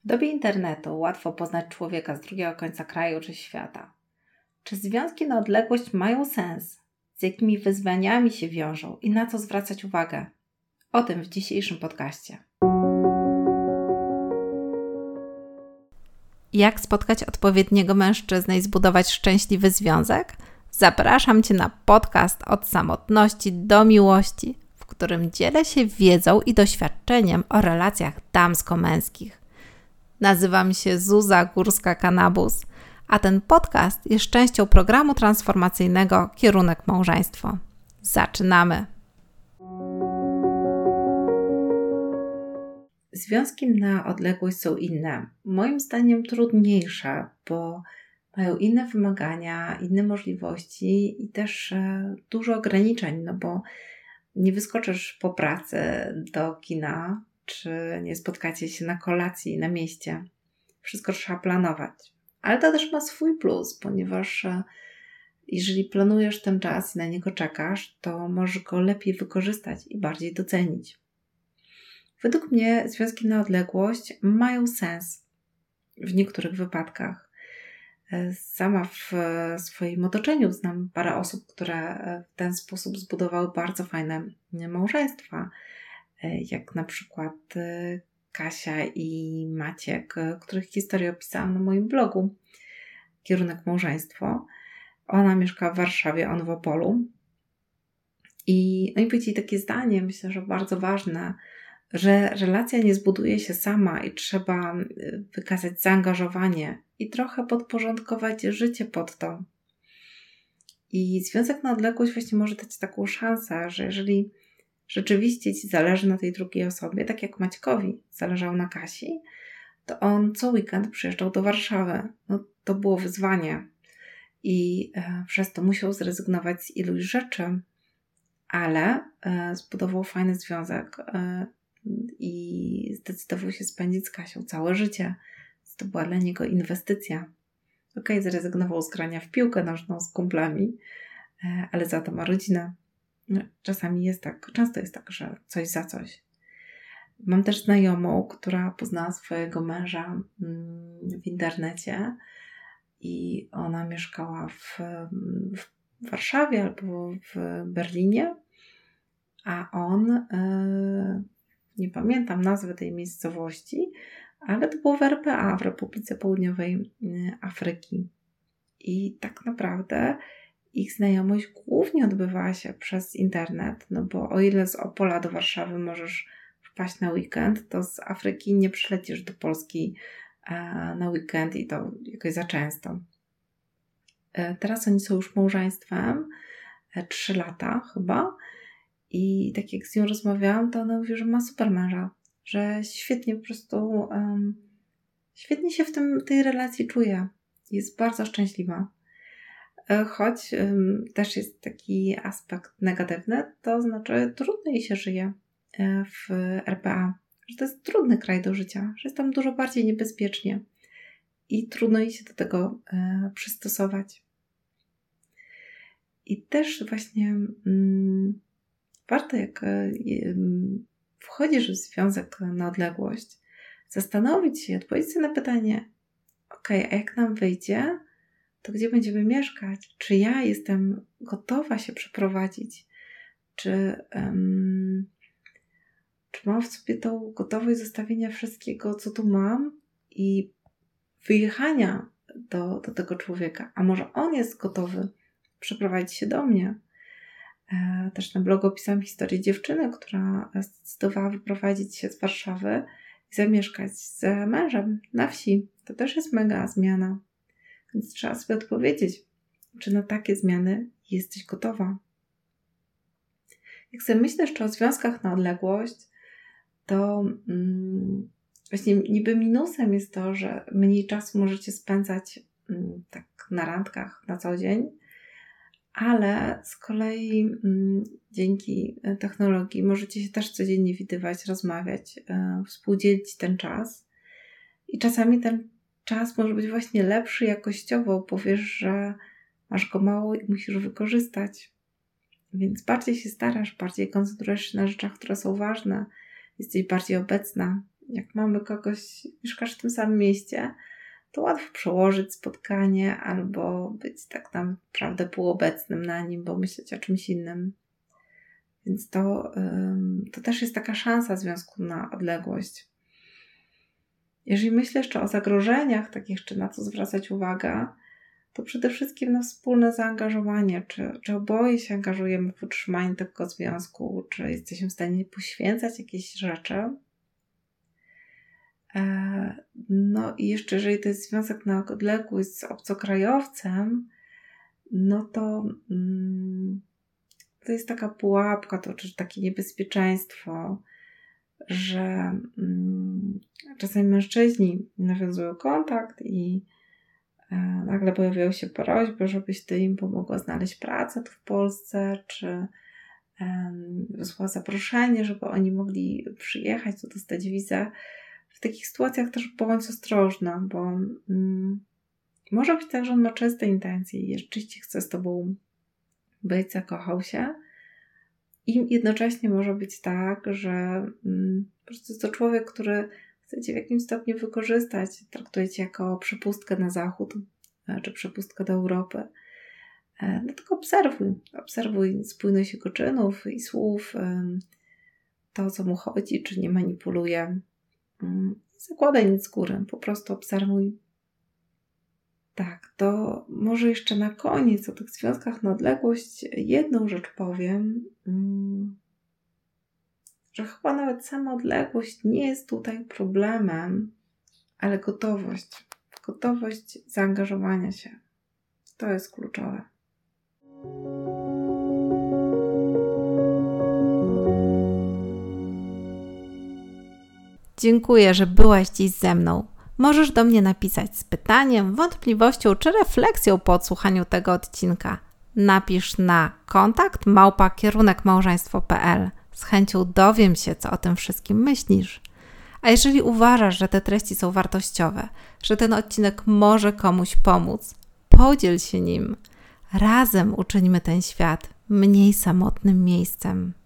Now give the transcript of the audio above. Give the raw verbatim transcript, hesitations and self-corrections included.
W dobie internetu łatwo poznać człowieka z drugiego końca kraju czy świata. Czy związki na odległość mają sens? Z jakimi wyzwaniami się wiążą i na co zwracać uwagę? O tym w dzisiejszym podcaście. Jak spotkać odpowiedniego mężczyznę i zbudować szczęśliwy związek? Zapraszam Cię na podcast Od samotności do miłości, w którym dzielę się wiedzą i doświadczeniem o relacjach damsko-męskich. Nazywam się Zuza Górska-Kanabus, a ten podcast jest częścią programu transformacyjnego Kierunek Małżeństwo. Zaczynamy! Związki na odległość są inne. Moim zdaniem trudniejsze, bo mają inne wymagania, inne możliwości i też e, dużo ograniczeń, no bo nie wyskoczysz po pracy do kina, czy nie spotkacie się na kolacji na mieście. Wszystko trzeba planować. Ale to też ma swój plus, ponieważ e, jeżeli planujesz ten czas i na niego czekasz, to możesz go lepiej wykorzystać i bardziej docenić. Według mnie związki na odległość mają sens w niektórych wypadkach. Sama w swoim otoczeniu znam parę osób, które w ten sposób zbudowały bardzo fajne małżeństwa, jak na przykład Kasia i Maciek, których historię opisałam na moim blogu Kierunek Małżeństwo. Ona mieszka w Warszawie, on w Opolu. I, no i powiedzieli takie zdanie, myślę, że bardzo ważne, że relacja nie zbuduje się sama i trzeba wykazać zaangażowanie i trochę podporządkować życie pod to. I związek na odległość właśnie może dać taką szansę, że jeżeli rzeczywiście Ci zależy na tej drugiej osobie, tak jak Maćkowi zależało na Kasi, to on co weekend przyjeżdżał do Warszawy. No, to było wyzwanie i e, przez to musiał zrezygnować z iluś rzeczy, ale e, zbudował fajny związek e, i zdecydował się spędzić z Kasią całe życie. To była dla niego inwestycja. Okej, okay, zrezygnował z grania w piłkę nożną z kumplami, e, ale za to ma rodzinę. Czasami jest tak, często jest tak, że coś za coś. Mam też znajomą, która poznała swojego męża w internecie i ona mieszkała w, w Warszawie albo w Berlinie, a on, nie pamiętam nazwy tej miejscowości, ale to było w R P A, w Republice Południowej Afryki. I tak naprawdę ich znajomość głównie odbywała się przez internet, no bo o ile z Opola do Warszawy możesz wpaść na weekend, to z Afryki nie przylecisz do Polski na weekend i to jakoś za często. Teraz oni są już małżeństwem, trzy lata chyba, i tak jak z nią rozmawiałam, to ona mówi, że ma super męża, że świetnie po prostu um, świetnie się w tym, tej relacji czuje. Jest bardzo szczęśliwa. Choć um, też jest taki aspekt negatywny, to znaczy trudno jej się żyje w R P A, że to jest trudny kraj do życia, że jest tam dużo bardziej niebezpiecznie i trudno jej się do tego e, przystosować. I też właśnie um, warto, jak e, wchodzisz w związek na odległość, zastanowić się i odpowiedzieć sobie na pytanie, ok, a jak nam wyjdzie, to gdzie będziemy mieszkać? Czy ja jestem gotowa się przeprowadzić? Czy, um, czy mam w sobie tą gotowość zostawienia wszystkiego, co tu mam i wyjechania do, do tego człowieka? A może on jest gotowy przeprowadzić się do mnie? E, też na blogu opisałam historię dziewczyny, która zdecydowała wyprowadzić się z Warszawy i zamieszkać z mężem na wsi. To też jest mega zmiana. Więc trzeba sobie odpowiedzieć, czy na takie zmiany jesteś gotowa. Jak sobie myślę jeszcze o związkach na odległość, to mm, właśnie niby minusem jest to, że mniej czasu możecie spędzać mm, tak na randkach na co dzień, ale z kolei mm, dzięki technologii możecie się też codziennie widywać, rozmawiać, e, współdzielić ten czas i czasami ten czas może być właśnie lepszy jakościowo, bo wiesz, że masz go mało i musisz wykorzystać. Więc bardziej się starasz, bardziej koncentrujesz się na rzeczach, które są ważne. Jesteś bardziej obecna jak mamy kogoś, mieszkasz w tym samym mieście, to łatwo przełożyć spotkanie albo być tak naprawdę półobecnym na nim, bo myśleć o czymś innym. Więc to, to też jest taka szansa związku na odległość. Jeżeli myślę jeszcze o zagrożeniach, tak jeszcze na co zwracać uwagę, to przede wszystkim na wspólne zaangażowanie. Czy, czy oboje się angażujemy w utrzymanie tego związku, czy jesteśmy w stanie poświęcać jakieś rzeczy. No i jeszcze jeżeli to jest związek na odległość z obcokrajowcem, no to mm, to jest taka pułapka, to czy takie niebezpieczeństwo, że mm, czasami mężczyźni nawiązują kontakt i e, nagle pojawiają się prośby, żebyś ty im pomogła znaleźć pracę tu w Polsce, czy e, wysłała zaproszenie, żeby oni mogli przyjechać, tu dostać wizę. W takich sytuacjach też bądź ostrożna, bo mm, może być tak, że on ma czyste intencje i rzeczywiście chce z tobą być, zakochał się. I jednocześnie może być tak, że mm, po prostu jest to człowiek, który chce cię w jakimś stopniu wykorzystać, traktuje cię jako przepustkę na zachód, czy przepustkę do Europy. No tylko obserwuj, obserwuj spójność jego czynów i słów, to o co mu chodzi, czy nie manipuluje. Nie zakładaj nic z góry, po prostu obserwuj. Tak, to może jeszcze na koniec o tych związkach na odległość jedną rzecz powiem, że chyba nawet sama odległość nie jest tutaj problemem, ale gotowość, gotowość zaangażowania się. To jest kluczowe. Dziękuję, że byłaś dziś ze mną. Możesz do mnie napisać z pytaniem, wątpliwością czy refleksją po odsłuchaniu tego odcinka. Napisz na kontakt małpa kierunek małżeństwo kropka p l. Z chęcią dowiem się, co o tym wszystkim myślisz. A jeżeli uważasz, że te treści są wartościowe, że ten odcinek może komuś pomóc, podziel się nim. Razem uczyńmy ten świat mniej samotnym miejscem.